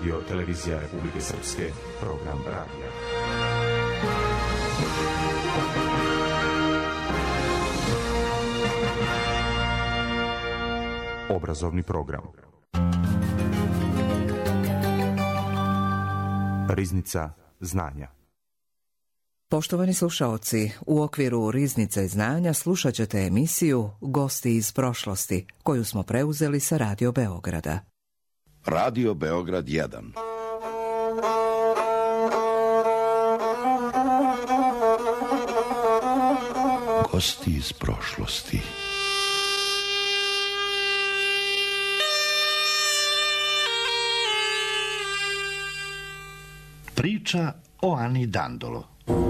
Radio Televizija Republike Srpske, program radija. Obrazovni program. Riznica znanja. Poštovani slušaoci, u okviru Riznice znanja slušat ćete emisiju Gosti iz prošlosti, koju smo preuzeli sa Radio Beograda. Radio Beograd 1. Gosti iz prošlosti. Priča o Ani Dandolo.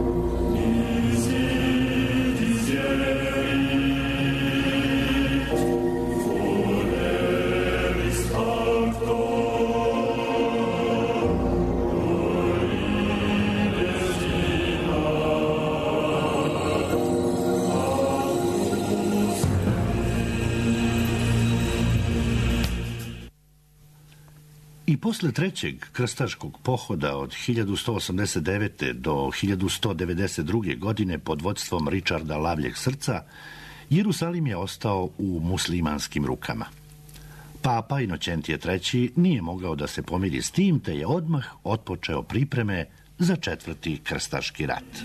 I posle trećeg krstaškog pohoda od 1189. do 1192. godine pod vodstvom Ričarda Lavljeg Srca, Jerusalim je ostao u muslimanskim rukama. Papa Inoćentije III. Nije mogao da se pomiri s tim, te je odmah otpočeo pripreme za četvrti krstaški rat.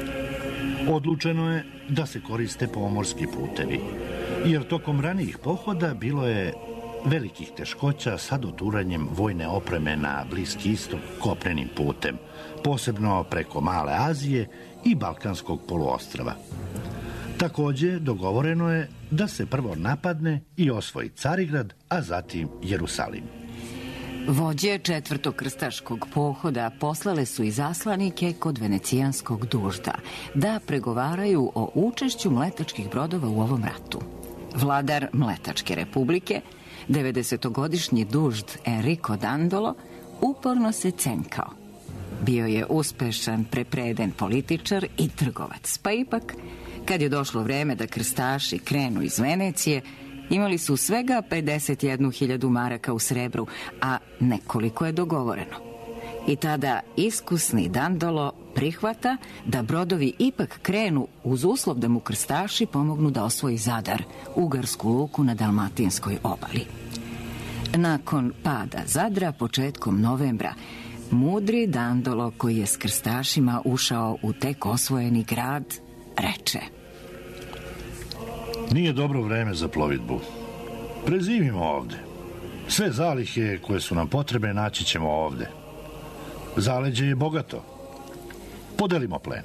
Odlučeno je da se koriste pomorski putevi, jer tokom ranijih pohoda bilo je velikih teškoća sa doturanjem vojne opreme na Bliski istok kopnenim putem, posebno preko Male Azije i Balkanskog poluostrva. Takođe, dogovoreno je da se prvo napadne i osvoji Carigrad, a zatim Jerusalim. Vođe četvrtog krstaškog pohoda poslale su izaslanike kod venecijanskog dužda da pregovaraju o učešću mletačkih brodova u ovom ratu. Vladar Mletačke republike, 90-godišnji dužd Enrico Dandolo, uporno se cenkao. Bio je uspešan, prepreden političar i trgovac, pa ipak, kad je došlo vreme da krstaši krenu iz Venecije, imali su svega 51.000 maraka u srebru, a nekoliko je dogovoreno. I tada iskusni Dandolo prihvata da brodovi ipak krenu uz uslov da mu krstaši pomognu da osvoji Zadar, ugarsku luku na Dalmatinskoj obali. Nakon pada Zadra početkom novembra, mudri Dandolo, koji je s krstašima ušao u tek osvojeni grad, reče: Nije dobro vreme za plovidbu. Prezimimo ovde. Sve zalihe koje su nam potrebne naći ćemo ovde. Zaleđe je bogato. Podelimo plen.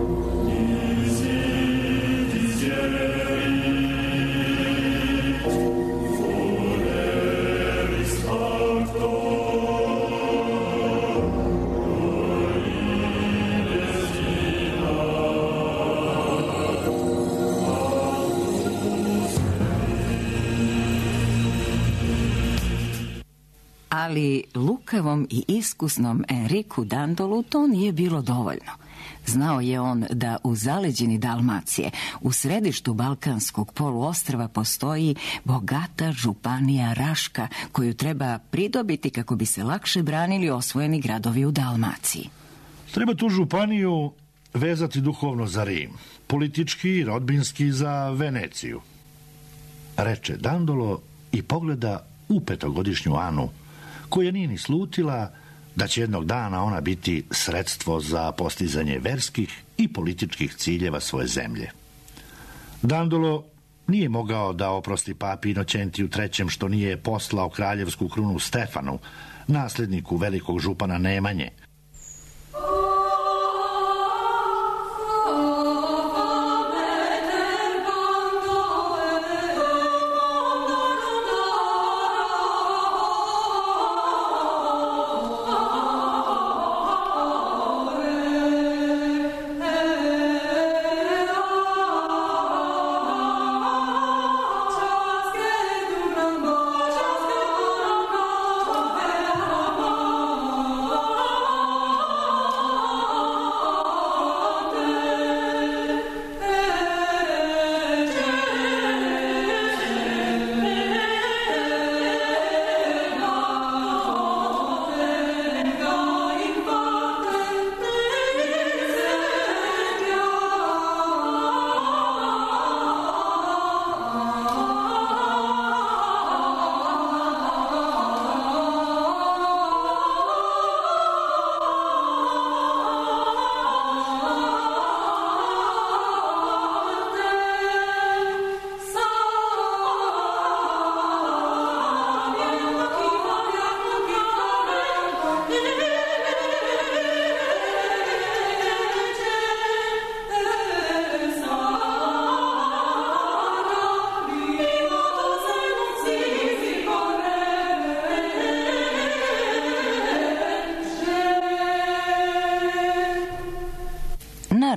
Ali lukavom i iskusnom Enriku Dandolu to nije bilo dovoljno. Znao je on da u zaleđini Dalmacije, u središtu Balkanskog poluostrva, postoji bogata županija Raška, koju treba pridobiti kako bi se lakše branili osvojeni gradovi u Dalmaciji. Treba tu županiju vezati duhovno za Rim, politički i rodbinski za Veneciju, reče Dandolo i pogleda u petogodišnju Anu, koja nije ni slutila da će jednog dana ona biti sredstvo za postizanje verskih i političkih ciljeva svoje zemlje. Dandolo nije mogao da oprosti papi Inoćentiju III. Što nije poslao kraljevsku krunu Stefanu, nasledniku velikog župana Nemanje.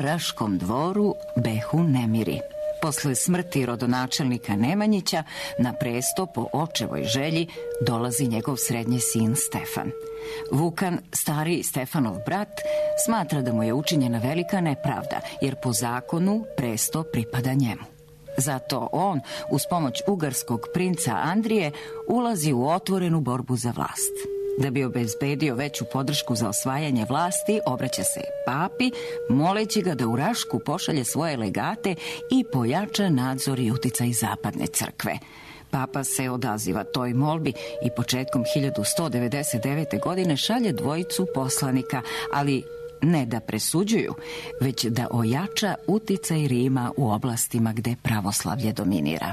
Raškom dvoru behu nemiri. Posle smrti rodonačelnika Nemanjića na presto po očevoj želji dolazi njegov srednji sin Stefan. Vukan, stariji Stefanov brat, smatra da mu je učinjena velika nepravda, jer po zakonu presto pripada njemu. Zato on, uz pomoć ugarskog princa Andrije, ulazi u otvorenu borbu za vlast. Da bi obezbedio veću podršku za osvajanje vlasti, obraća se papi, moleći ga da u Rašku pošalje svoje legate i pojača nadzor i uticaj zapadne crkve. Papa se odaziva toj molbi i početkom 1199. godine šalje dvojicu poslanika, ali ne da presuđuju, već da ojača uticaj Rima u oblastima gde pravoslavlje dominira.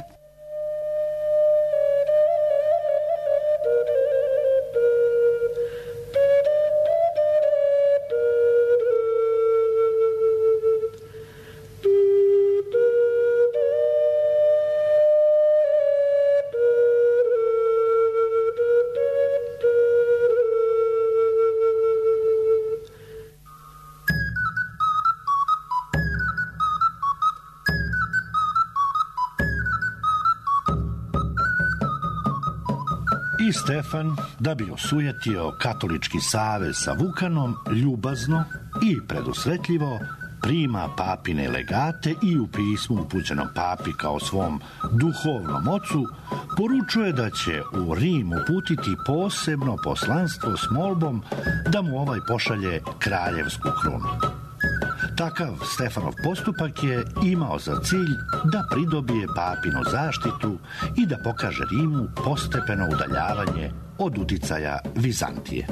I Stefan, da bi osujetio katolički savez sa Vukanom, ljubazno i predusretljivo prima papine legate i u pismu upućenom papi kao svom duhovnom ocu poručuje da će u Rim uputiti posebno poslanstvo s molbom da mu ovaj pošalje kraljevsku krunu. Takav Stefanov postupak je imao za cilj da pridobije papinu zaštitu i da pokaže Rimu postepeno udaljavanje od uticaja Vizantije.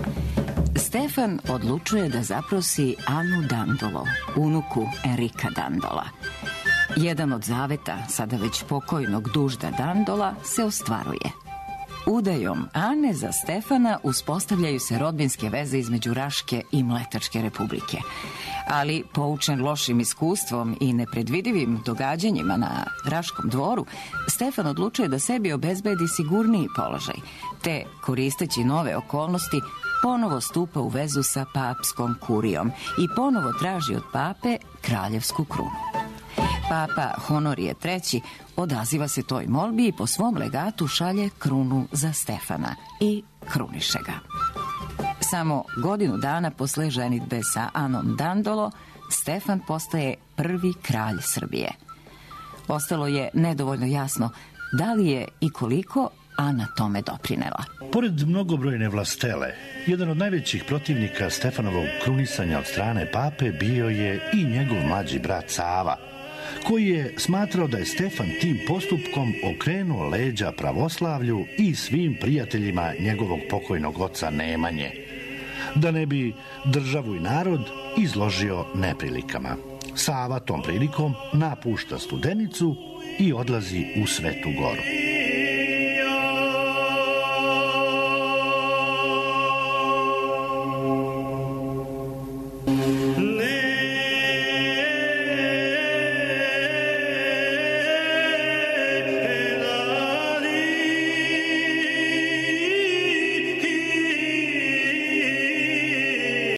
Stefan odlučuje da zaprosi Anu Dandolo, unuku Enrika Dandola. Jedan od zaveta, sada već pokojnog Dužda Dandola, se ostvaruje. Udajom Ane za Stefana uspostavljaju se rodbinske veze između Raške i Mletačke republike. Ali, poučen lošim iskustvom i nepredvidivim događanjima na Raškom dvoru, Stefan odlučuje da sebi obezbedi sigurniji položaj, te, koristeći nove okolnosti, ponovo stupa u vezu sa papskom kurijom i ponovo traži od pape kraljevsku krunu. Papa Honorije III odaziva se toj molbi i po svom legatu šalje krunu za Stefana i kruniše ga. Samo godinu dana posle ženidbe sa Anom Dandolo, Stefan postaje prvi kralj Srbije. Ostalo je nedovoljno jasno da li je i koliko Ana tome doprinela. Pored mnogobrojne vlastele, jedan od najvećih protivnika Stefanovog krunisanja od strane pape bio je i njegov mlađi brat Sava, koji je smatrao da je Stefan tim postupkom okrenuo leđa pravoslavlju i svim prijateljima njegovog pokojnog oca Nemanje, da ne bi državu i narod izložio neprilikama. Sava tom prilikom napušta Studenicu i odlazi u Svetu Goru.